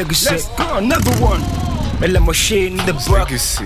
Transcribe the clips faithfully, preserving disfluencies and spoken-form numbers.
legacy. Let's go, another one. Ella machine in the back. Legacy.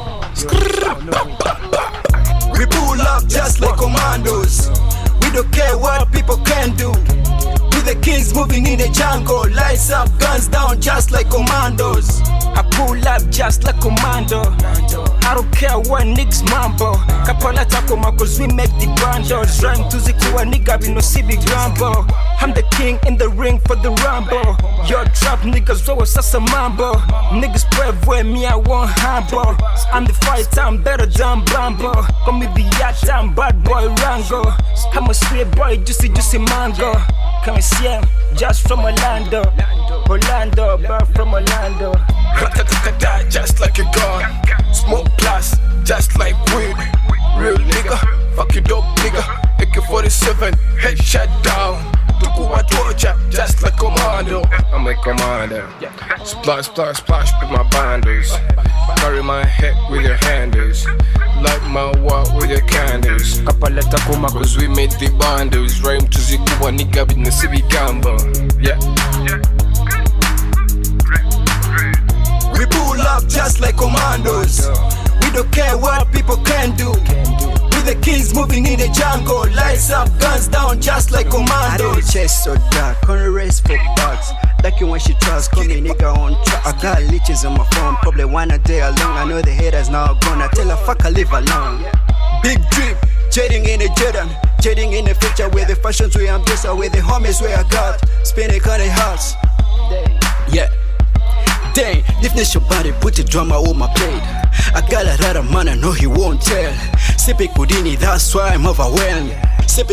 We pull up just like commandos. We don't care what people can do. We the kings moving in the jungle. Lights up, guns down just like commandos. I pull up just like commando. I don't care what niggas mambo. Kapala takoma cause we make the bandos. Rhyme to zikuwa nigga we no see big rambo. I'm the king in the ring for the rambo. Your trap niggas always sasa mambo. Niggas brave where me I want humble. I'm the fight I'm better than Bambo. Call me the yacht I'm bad boy Rango. I'm a sweet boy juicy juicy mango. Come and see him just from Orlando. Orlando, bird from Orlando. Ratatatata, just like a gun. Smoke plus, just like weed. Real nigga, fuck you dope nigga. A K forty-seven, headshot down. Tukuwa torture, just like commando. I'm a commander. Splash, splash, splash with my banders. Carry my head with your handles. Light my walk with your candles. Kapala takoma cause we made the bundles. Rhyme to zikuwa nigga with no civic gamble. Yeah. We pull up just like commandos. We don't care what people can do. We the kings moving in the jungle. Lights up, guns down just like commandos. The chest so dark, on the race for bugs. Like you when she tries, call me nigga on track. I got leeches on my phone, probably one a day alone. I know the haters now gone. I tell her fuck I live alone. Big drip, jetting in the Jordan, jetting in the future with the fashions we I'm just with the homies where I got. Spinning on the house. Yeah. Dang, liftness your body, put the drama on my plate. I got a lot of man, I know he won't tell. Sipping Houdini, that's why I'm overwhelmed. Sipping.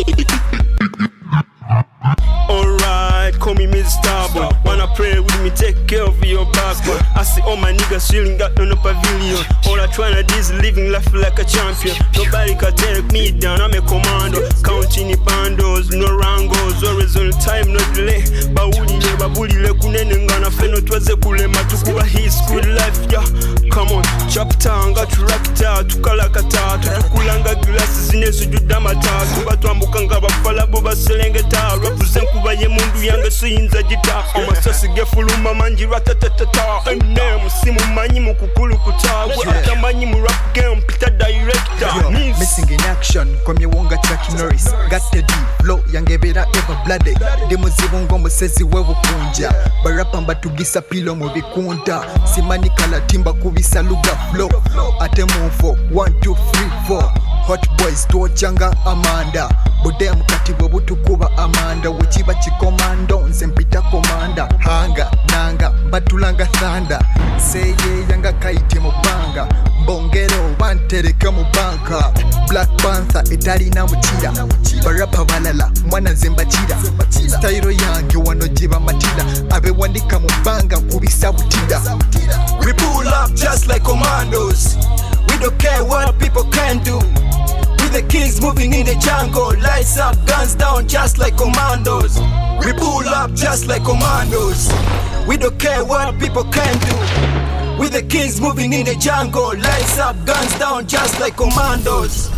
Alright, call me Mister Starboy. Wanna pray with me, take care of your backbone. I see all my niggas chilling, got no pavilion. All I tryna do is living life like a champion. Nobody can take me down, I'm a commando. Counting the bandos, no rangos. Always on time, no delay. Bawulile, babulile, kunene ngana feno twaze kule matukuwa his good life, yeah. Come on, chapter, nga turakita, tukalakata. Tukulanga glasses, zine sujuda matatu. Batu ambukanga bafala boba selengeta. Represent kuba ye mundu yange siyinza jita. Amasasi gefuluma manji ratatatata. Ene musimu manyi mukukulu kutawa. Atamanyi mu rap game pita director. Missing in action, kwa miwonga Chuck Norris. Got the D, flow yange bera ever blooded. Demo zibongo musezi wewu kunja. Barapa mbatugisa pilo mu bikunta. Simani kala timba kubisa luga flow. Ate move one two three four. Hot boys tuochanga Amanda. Bude mkati webutu kuba Amanda. Wichiba chikomando nze mpita komanda. Hanga nanga batulanga thanda. Seye yanga kaiti mubanga. Mbongero bantereka mubanka. Black Panther etali na mchira. Barapa balala mwana zembachira. Styro yange wanojiba matida. Abe wandika mubanga kubisa butida. We pull up just like commandos. We don't care what people can do. We the kings moving in the jungle. Lights up, guns down just like commandos. We pull up just like commandos. We don't care what people can do. We the kings moving in the jungle. Lights up, guns down just like commandos.